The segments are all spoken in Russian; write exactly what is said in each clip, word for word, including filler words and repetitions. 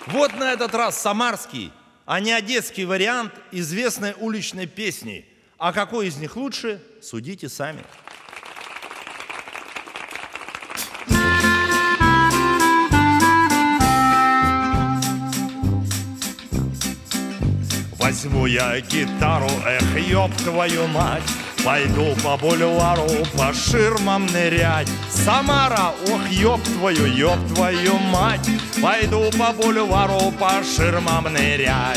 Вот на этот раз самарский, а не одесский вариант известной уличной песни. А какой из них лучше, судите сами. Возьму я гитару, эх, ёб твою мать, пойду по бульвару, по ширмам нырять. Самара, ох, ёб твою, ёб твою мать, пойду по бульвару, по ширмам нырять.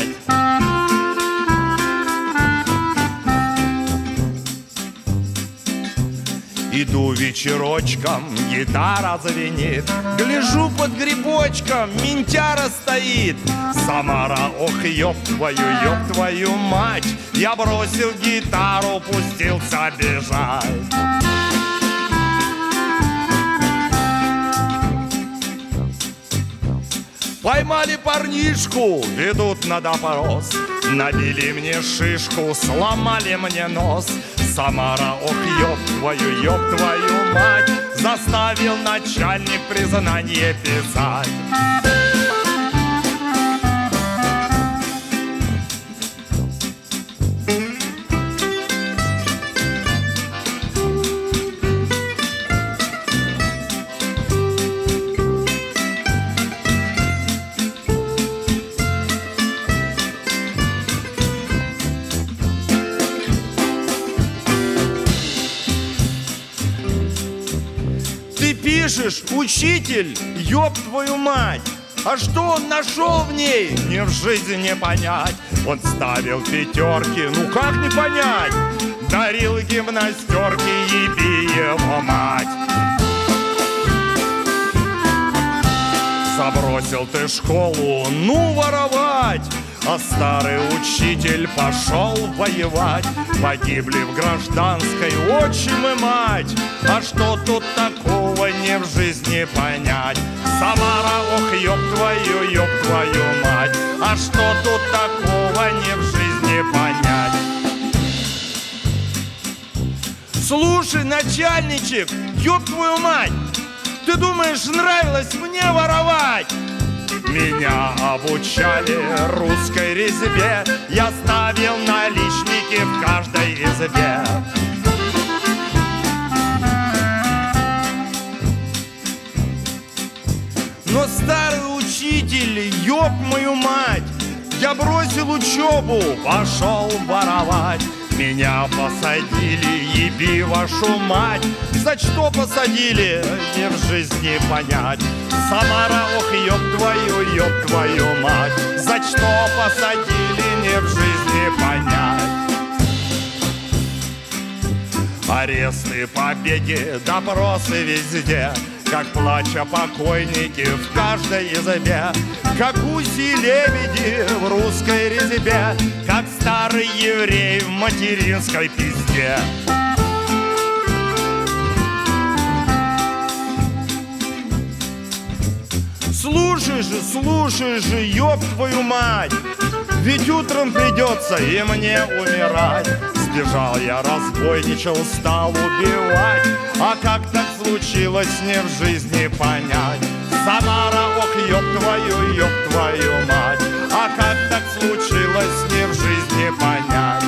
Иду вечерочком, гитара звенит, гляжу под грибочком, ментяра стоит. Самара, ох, ёб твою, ёб твою мать, я бросил гитару, пустился бежать. Поймали парнишку, ведут на допрос, набили мне шишку, сломали мне нос. Самара, ох, ёб твою, ёб твою мать, заставил начальник признание писать. Пишешь, учитель, ёб твою мать, а что он нашел в ней, мне в жизни не понять. Он ставил пятерки, ну как не понять, дарил гимнастерки, еби его мать. Забросил ты школу, ну воровать, а старый учитель пошел воевать. Погибли в гражданской отчим и мать, а что тут такого не в жизни понять? Самара, ох, ёб твою, ёб твою мать, а что тут такого не в жизни понять? Слушай, начальничек, ёб твою мать, ты думаешь, нравилось мне воровать? Меня обучали русской резьбе, я ставил наличники в каждой избе. Но старый учитель, ёб мою мать, я бросил учебу, пошел воровать. Меня посадили, еби вашу мать, за что посадили, не в жизни понять. Самара, ох, ёб твою, ёб твою мать, за что посадили, не в жизни понять. Аресты, побеги, допросы везде, как плача покойники в каждой избе, как гуси и лебеди в русской резьбе, как старый еврей в материнской пизде. Слушай же, слушай же, ёб твою мать, ведь утром придется и мне умирать. Сбежал я, разбойничал, стал убивать, а как так случилось, не в жизни понять. Самара, ох, ёб твою, ёб твою мать, а как так случилось, не в жизни понять.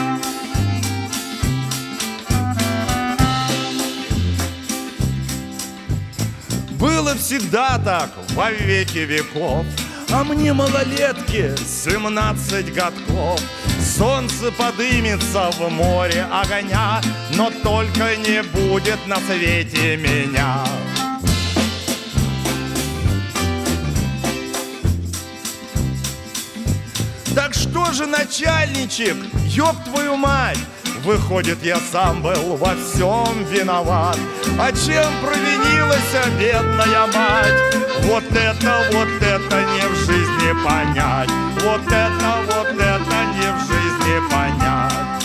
Было всегда так, во веки веков, а мне малолетки семнадцать годков. Солнце подымется в море огня, но только не будет на свете меня. Так что же, начальничек, ёб твою мать, выходит, я сам был во всем виноват. А чем провинилась бедная мать? Вот это, вот это не в жизни понять. Вот это, вот это не в жизни понять.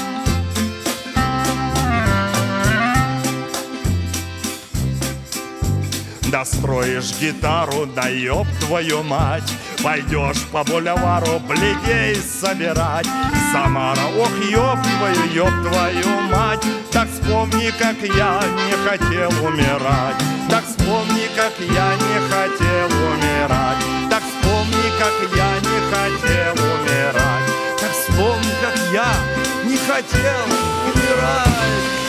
Достроишь гитару, да ёб твою мать, пойдешь по бульвару бледей собирать. Самара, ох, ёб твою, ёб твою мать, так вспомни, как я не хотел умирать. Так вспомни, как я не хотел умирать. Так вспомни, как я не хотел умирать.